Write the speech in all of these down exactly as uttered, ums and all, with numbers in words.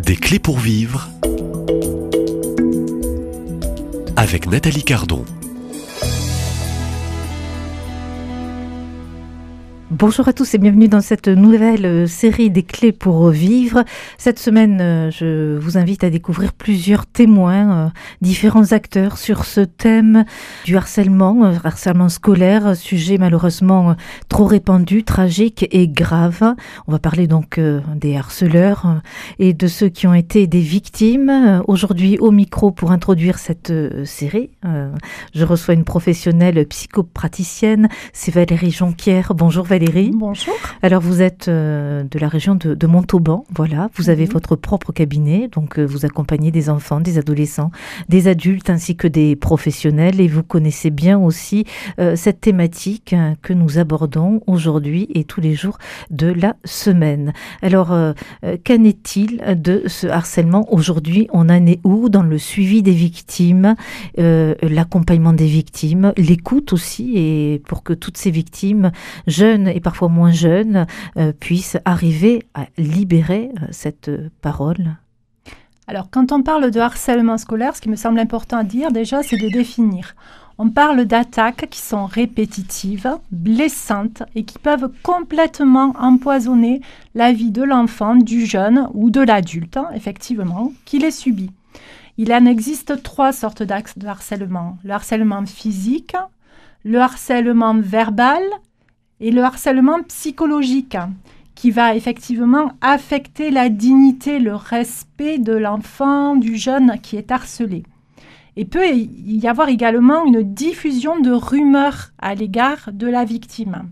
Des clés pour vivre avec Nathalie Cardon. Bonjour à tous et bienvenue dans cette nouvelle série des clés pour vivre. Cette semaine, je vous invite à découvrir plusieurs témoins, différents acteurs sur ce thème du harcèlement, harcèlement scolaire, sujet malheureusement trop répandu, tragique et grave. On va parler donc des harceleurs et de ceux qui ont été des victimes. Aujourd'hui, au micro pour introduire cette série, je reçois une professionnelle psychopraticienne, c'est Valérie Jonquière. Bonjour Valérie. Bonjour. Alors vous êtes euh, de la région de, de Montauban, voilà. Vous avez mmh. votre propre cabinet, donc euh, vous accompagnez des enfants, des adolescents, des adultes ainsi que des professionnels et vous connaissez bien aussi euh, cette thématique hein, que nous abordons aujourd'hui et tous les jours de la semaine. Alors euh, euh, qu'en est-il de ce harcèlement aujourd'hui? On en est où dans le suivi des victimes, euh, l'accompagnement des victimes, l'écoute aussi et pour que toutes ces victimes jeunes et parfois moins jeunes, euh, puissent arriver à libérer euh, cette parole? Alors, quand on parle de harcèlement scolaire, ce qui me semble important à dire déjà, c'est de définir. On parle d'attaques qui sont répétitives, blessantes et qui peuvent complètement empoisonner la vie de l'enfant, du jeune ou de l'adulte, hein, effectivement, qui les subit. Il en existe trois sortes de harcèlement. Le harcèlement physique, le harcèlement verbal et le harcèlement psychologique qui va effectivement affecter la dignité, le respect de l'enfant, du jeune qui est harcelé. Et peut y avoir également une diffusion de rumeurs à l'égard de la victime.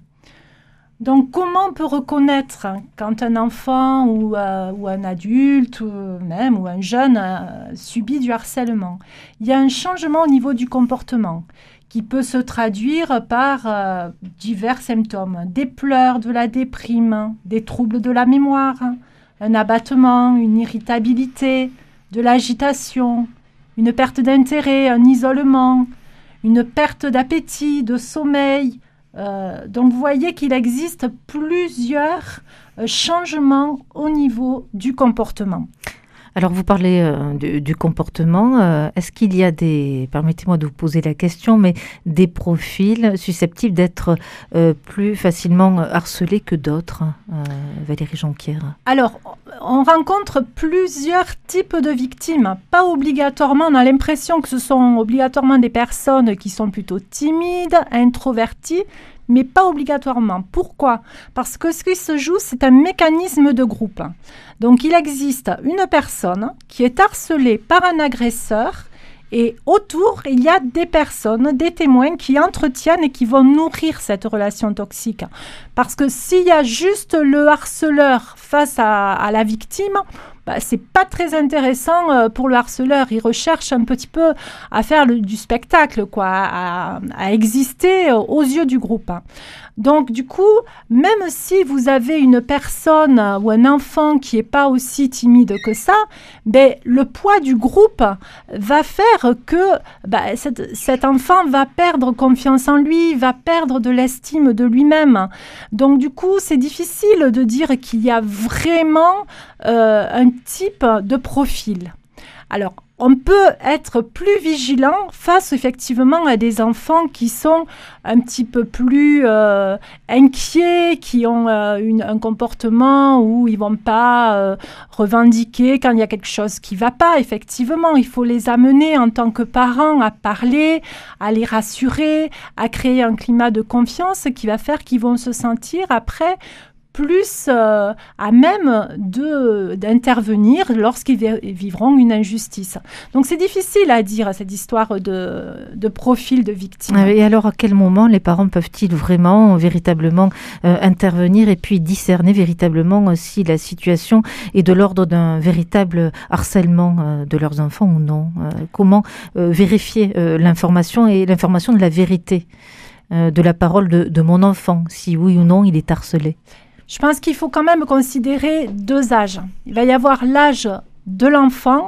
Donc, comment on peut reconnaître quand un enfant ou, euh, ou un adulte, ou même ou un jeune euh, subit du harcèlement? Il y a un changement au niveau du comportement qui peut se traduire par euh, divers symptômes, des pleurs, de la déprime, des troubles de la mémoire, un abattement, une irritabilité, de l'agitation, une perte d'intérêt, un isolement, une perte d'appétit, de sommeil. Euh, donc vous voyez qu'il existe plusieurs euh, changements au niveau du comportement. Alors, vous parlez euh, du, du comportement. Euh, est-ce qu'il y a des, permettez-moi de vous poser la question, mais des profils susceptibles d'être euh, plus facilement harcelés que d'autres, euh, Valérie Jonquière? Alors, on rencontre plusieurs types de victimes. Pas obligatoirement, on a l'impression que ce sont obligatoirement des personnes qui sont plutôt timides, introverties, mais pas obligatoirement. Pourquoi? Parce que ce qui se joue, c'est un mécanisme de groupe. Donc, il existe une personne qui est harcelée par un agresseur et autour, il y a des personnes, des témoins qui entretiennent et qui vont nourrir cette relation toxique. Parce que s'il y a juste le harceleur face à, à la victime, bah, c'est pas très intéressant euh, pour le harceleur. Il recherche un petit peu à faire le, du spectacle, quoi, à, à exister euh, aux yeux du groupe. Donc, du coup, même si vous avez une personne ou un enfant qui n'est pas aussi timide que ça, ben, le poids du groupe va faire que ben, cet, cet enfant va perdre confiance en lui, va perdre de l'estime de lui-même. Donc, du coup, c'est difficile de dire qu'il y a vraiment euh, un type de profil. Alors, on peut être plus vigilant face effectivement à des enfants qui sont un petit peu plus euh, inquiets, qui ont euh, une, un comportement où ils ne vont pas euh, revendiquer quand il y a quelque chose qui ne va pas. Effectivement, il faut les amener en tant que parents à parler, à les rassurer, à créer un climat de confiance qui va faire qu'ils vont se sentir après plus euh, à même de, d'intervenir lorsqu'ils vivront une injustice. Donc, c'est difficile à dire, cette histoire de, de profil de victime. Et alors, à quel moment les parents peuvent-ils vraiment, véritablement euh, intervenir et puis discerner véritablement euh, si la situation est de l'ordre d'un véritable harcèlement euh, de leurs enfants ou non? euh, Comment euh, vérifier euh, l'information et l'information de la vérité euh, de la parole de, de mon enfant, si oui ou non il est harcelé? Je pense qu'il faut quand même considérer deux âges. Il va y avoir l'âge de l'enfant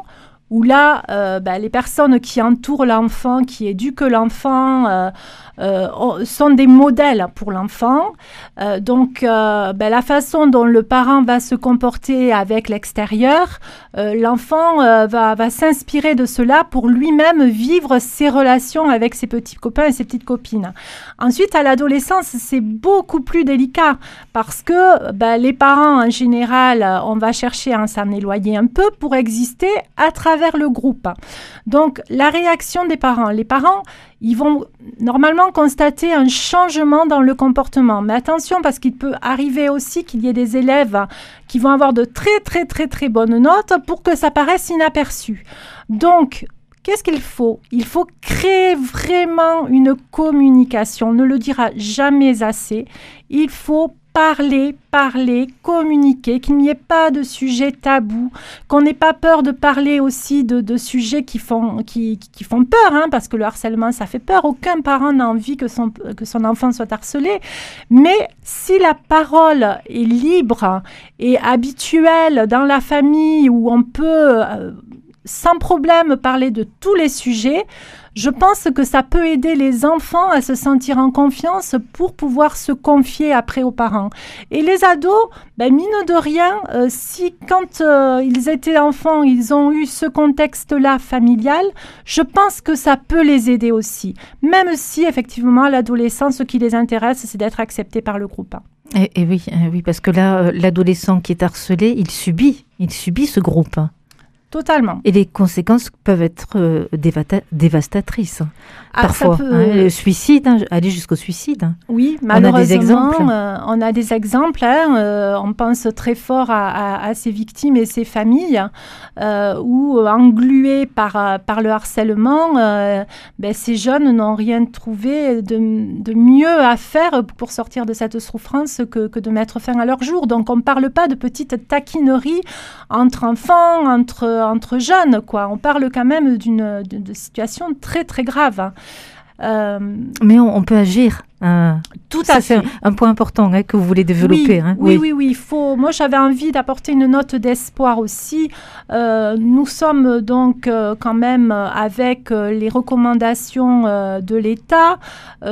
où là, euh, ben, les personnes qui entourent l'enfant, qui éduquent l'enfant, euh, euh, sont des modèles pour l'enfant. Euh, donc, euh, ben, la façon dont le parent va se comporter avec l'extérieur, euh, l'enfant euh, va, va s'inspirer de cela pour lui-même vivre ses relations avec ses petits copains et ses petites copines. Ensuite, à l'adolescence, c'est beaucoup plus délicat parce que ben, les parents, en général, on va chercher à s'en éloigner un peu pour exister à travers le groupe. Donc, la réaction des parents. Les parents, ils vont normalement constater un changement dans le comportement. Mais attention, parce qu'il peut arriver aussi qu'il y ait des élèves qui vont avoir de très, très, très, très bonnes notes pour que ça paraisse inaperçu. Donc, qu'est-ce qu'il faut? Il faut créer vraiment une communication. On ne le dira jamais assez. Il faut parler, parler, communiquer, qu'il n'y ait pas de sujet tabou, qu'on n'ait pas peur de parler aussi de, de sujets qui font, qui, qui font peur, hein, parce que le harcèlement, ça fait peur. Aucun parent n'a envie que son, que son enfant soit harcelé. Mais si la parole est libre et habituelle dans la famille où on peut euh, sans problème parler de tous les sujets, je pense que ça peut aider les enfants à se sentir en confiance pour pouvoir se confier après aux parents. Et les ados, ben, mine de rien, euh, si quand euh, ils étaient enfants, ils ont eu ce contexte-là familial, je pense que ça peut les aider aussi. Même si, effectivement, à l'adolescence, ce qui les intéresse, c'est d'être accepté par le groupe. Et, et oui, oui, parce que là, euh, l'adolescent qui est harcelé, il subit, il subit ce groupe. Totalement. Et les conséquences peuvent être euh, dévata- dévastatrices. Ah, parfois, peut... hein, le suicide, hein, aller jusqu'au suicide. Oui, malheureusement, on a des exemples. Euh, on, a des exemples hein, euh, on pense très fort à, à, à ces victimes et ces familles euh, où, englués par, par le harcèlement, euh, ben, ces jeunes n'ont rien trouvé de, de mieux à faire pour sortir de cette souffrance que, que de mettre fin à leur jour. Donc, on ne parle pas de petites taquineries entre enfants, entre, entre jeunes, quoi. On parle quand même d'une de, de situation très, très grave. Euh, Mais on, on peut agir. Euh, tout ça, à c'est fait. un, un point important hein, que vous voulez développer. Oui, hein. oui, oui, oui, oui. Il faut. Moi, j'avais envie d'apporter une note d'espoir aussi. Euh, nous sommes donc euh, quand même avec euh, les recommandations euh, de l'État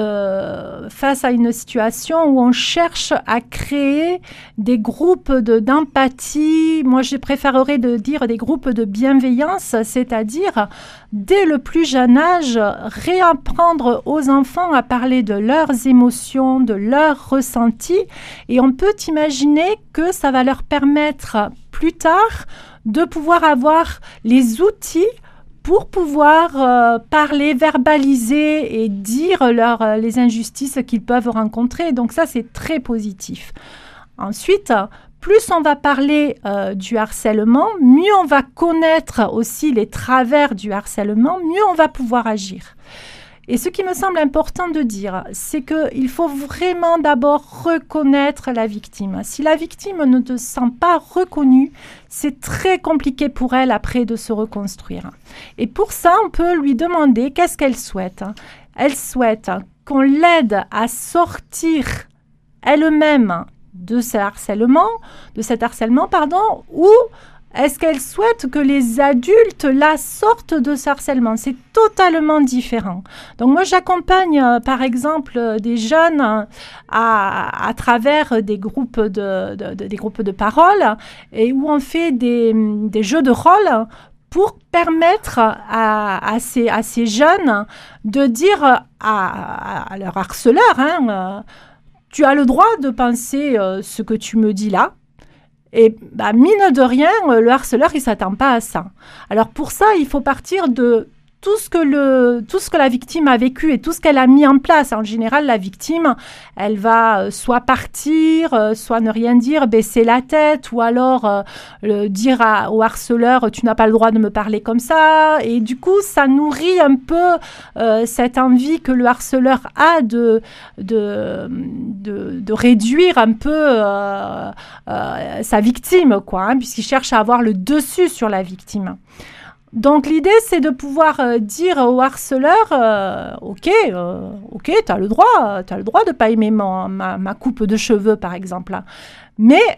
euh, face à une situation où on cherche à créer des groupes de, d'empathie. Moi, je préférerais de dire des groupes de bienveillance, c'est-à-dire dès le plus jeune âge, réapprendre aux enfants à parler de leurs émotions, de leurs ressentis. Et on peut imaginer que ça va leur permettre plus tard de pouvoir avoir les outils pour pouvoir euh, parler, verbaliser et dire leur, euh, les injustices qu'ils peuvent rencontrer. Donc ça, c'est très positif. Ensuite, plus on va parler euh, du harcèlement, mieux on va connaître aussi les travers du harcèlement, mieux on va pouvoir agir. Et ce qui me semble important de dire, c'est qu'il faut vraiment d'abord reconnaître la victime. Si la victime ne te sent pas reconnue, c'est très compliqué pour elle après de se reconstruire. Et pour ça, on peut lui demander qu'est-ce qu'elle souhaite. Elle souhaite qu'on l'aide à sortir elle-même de ce harcèlement, de cet harcèlement, pardon, ou est-ce qu'elle souhaite que les adultes la sortent de ce harcèlement? C'est totalement différent. Donc moi, j'accompagne euh, par exemple euh, des jeunes euh, à, à travers des groupes de, de, de, des groupes de parole et où on fait des, des jeux de rôle pour permettre à, à, ces, à ces jeunes de dire à, à, à leur harceleur, hein, euh, tu as le droit de penser euh, ce que tu me dis là. Et bah, mine de rien, le harceleur, il ne s'attend pas à ça. Alors pour ça, il faut partir de tout ce que, le, tout ce que la victime a vécu et tout ce qu'elle a mis en place. En général, la victime, elle va soit partir, soit ne rien dire, baisser la tête, ou alors euh, le, dire à, au harceleur, tu n'as pas le droit de me parler comme ça. Et du coup, ça nourrit un peu euh, cette envie que le harceleur a de, de, de, de réduire un peu euh, euh, sa victime, quoi, hein, puisqu'il cherche à avoir le dessus sur la victime. Donc, l'idée, c'est de pouvoir euh, dire au harceleur, euh, « Ok, euh, ok, tu as le droit, tu as le droit de ne pas aimer ma, ma, ma coupe de cheveux, par exemple. Mais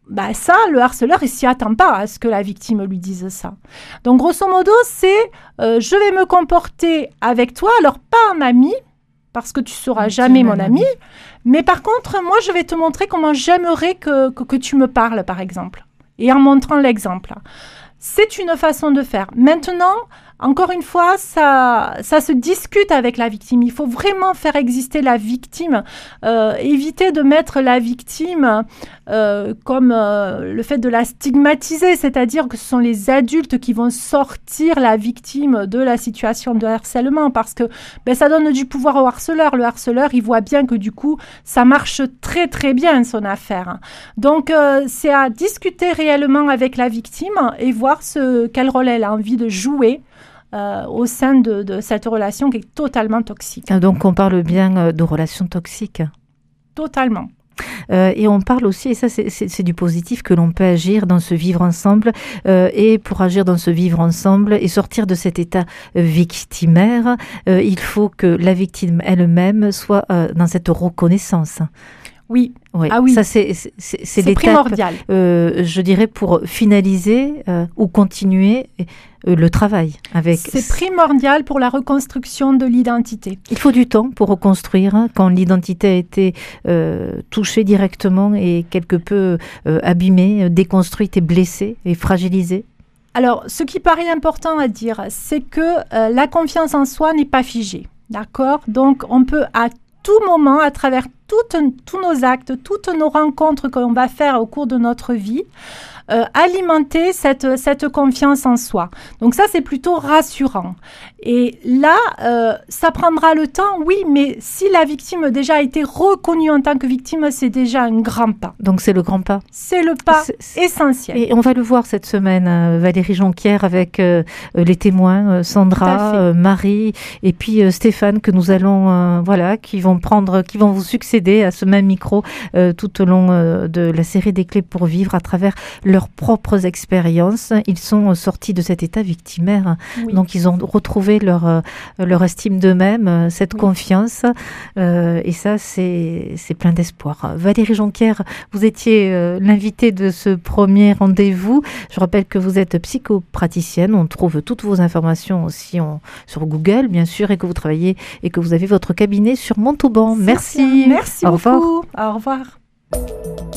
bah ça, le harceleur, il s'y attend pas à ce que la victime lui dise ça. Donc, grosso modo, c'est euh, je vais me comporter avec toi, alors pas un ami, parce que tu seras jamais mon ami, mais par contre, moi, je vais te montrer comment j'aimerais que, que, que tu me parles, par exemple, et en montrant l'exemple. C'est une façon de faire. Maintenant, encore une fois, ça, ça se discute avec la victime. Il faut vraiment faire exister la victime, euh, éviter de mettre la victime euh, comme euh, le fait de la stigmatiser, c'est-à-dire que ce sont les adultes qui vont sortir la victime de la situation de harcèlement, parce que ben, ça donne du pouvoir au harceleur. Le harceleur, il voit bien que du coup, ça marche très très bien son affaire. Donc, euh, c'est à discuter réellement avec la victime et voir ce, quel rôle elle a envie de jouer Euh, au sein de, de cette relation qui est totalement toxique. Donc, on parle bien de relations toxiques. Totalement. Euh, et on parle aussi, et ça c'est, c'est, c'est du positif, que l'on peut agir dans ce vivre ensemble. Euh, et pour agir dans ce vivre ensemble et sortir de cet état victimaire, euh, il faut que la victime elle-même soit euh, dans cette reconnaissance. Oui. Oui. Ah oui. Ça, c'est, c'est, c'est, c'est, c'est primordial. Euh, je dirais pour finaliser euh, ou continuer euh, le travail avec. C'est primordial pour la reconstruction de l'identité. Il faut du temps pour reconstruire hein, quand l'identité a été euh, touchée directement et quelque peu euh, abîmée, déconstruite et blessée et fragilisée. Alors, ce qui paraît important à dire, c'est que euh, la confiance en soi n'est pas figée. D'accord ? Donc, on peut à tout moment, à travers toutes, tous nos actes, toutes nos rencontres qu'on va faire au cours de notre vie, euh, alimenter cette, cette confiance en soi. Donc ça, c'est plutôt rassurant. Et là, euh, ça prendra le temps, oui, mais si la victime déjà a été reconnue en tant que victime, c'est déjà un grand pas. Donc c'est le grand pas. C'est le pas c'est, c'est... essentiel. Et on va le voir cette semaine, euh, Valérie Jonquière, avec euh, les témoins, euh, Sandra, euh, Marie, et puis euh, Stéphane, que nous allons, euh, voilà, qui vont prendre, qui vont vous succéder à ce même micro euh, tout au long euh, de la série des clés pour vivre à travers leurs propres expériences. Ils sont sortis de cet état victimaire, oui. Donc ils ont retrouvé leur, euh, leur estime d'eux-mêmes, euh, cette oui. confiance, euh, et ça c'est, c'est plein d'espoir. Valérie Jonquière, vous étiez euh, l'invitée de ce premier rendez-vous. Je rappelle que vous êtes psychopraticienne, on trouve toutes vos informations aussi en, sur Google bien sûr, et que vous travaillez et que vous avez votre cabinet sur Montauban. Merci. Merci Au beaucoup. revoir. Au revoir.